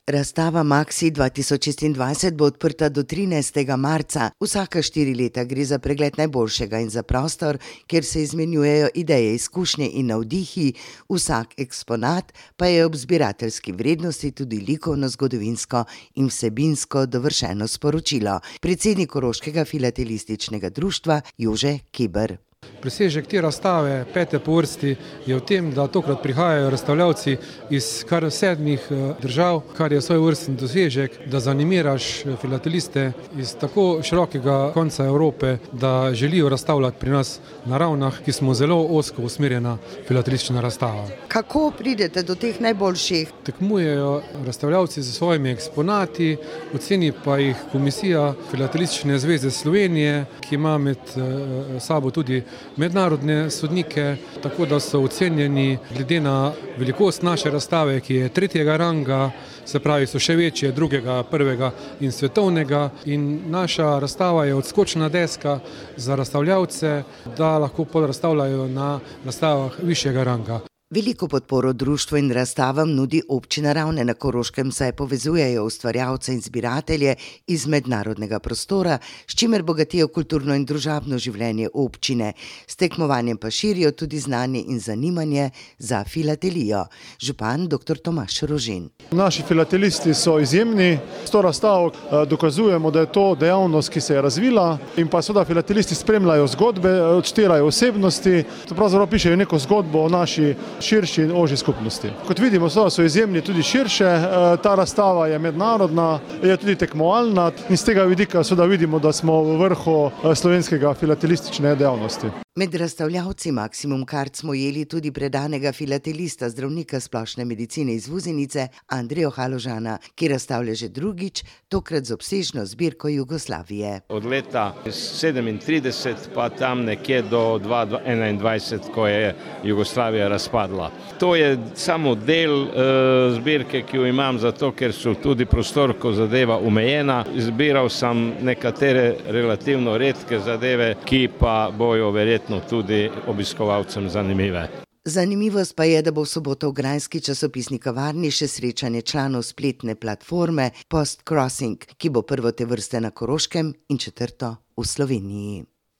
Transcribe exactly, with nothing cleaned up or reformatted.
Razstava Maxi dva tisoč šestindvajset bo odprta do trinajstega marca. Vsaka štiri leta gre za pregled najboljšega in za prostor, kjer se izmenjujejo ideje, izkušnje in navdihi. Vsak eksponat pa je ob zbirateljski vrednosti tudi likovno, zgodovinsko in vsebinsko dovršeno sporočilo. Predsednik Koroškega filatelističnega društva Jože Keber. Presežek te razstave, pete po vrsti, je v tem, da tokrat prihajajo razstavljavci iz kar sedmih držav, kar je svoj vrstni dosežek, da zanimiraš filateliste iz tako širokega konca Evrope, da želijo razstavljati pri nas na Ravnah, ki smo zelo ozko usmerjena filatelistična razstava. Kako pridete do teh najboljših? Tekmujejo razstavljavci z svojimi eksponati, oceni pa jih Komisija Filatelistične zveze Slovenije, ki ima med sabo tudi mednarodne sodnike, tako da so ocenjeni glede na velikost naše razstave, ki je tretjega ranga, se pravi so še večje, drugega, prvega in svetovnega, in naša razstava je odskočna deska za razstavljavce, da lahko podrazstavljajo na razstavah višjega ranga. Veliko podporo društvu in razstavam nudi občina Ravne na Koroškem, saj povezujejo ustvarjalce in zbiratelje iz mednarodnega prostora, s čimer bogatijo kulturno in družabno življenje občine. S tekmovanjem pa širijo tudi znanje in zanimanje za filatelijo. Župan doktor Tomaž Rožin. Naši filatelisti so izjemni. S to razstavo dokazujemo, da je to dejavnost, ki se je razvila, in pa seveda filatelisti spremljajo zgodbe, odštirajo osebnosti, to pravzaprav pišejo neko zgodbo o naši širši in ožji skupnosti. Kot vidimo, so izjemni tudi širše, ta razstava je mednarodna, je tudi tekmovalna in z tega vidika seveda vidimo, da smo v vrhu slovenskega filatelistične dejavnosti. Med razstavljavci Maximum Card smo jeli tudi predanega filatelista, zdravnika splošne medicine iz Vuzenice, Andrejo Haložana, ki razstavlja že drugič, tokrat z obsežno zbirko Jugoslavije. Od leta sedemintrideset pa tam nekje do dva tisoč enaindvajset, ko je Jugoslavija razpadla. To je samo del e, zbirke, ki jo imam, zato ker so tudi prostor, ko zadeva omejena. Izbiral sem nekatere relativno redke zadeve, ki pa bojo verjetno tudi obiskovalcem zanimive. Zanimivost pa je, da bo v soboto v grajski časopisni kavarni še srečanje članov spletne platforme Post Crossing, ki bo prvo te vrste na Koroškem in četrto v Sloveniji.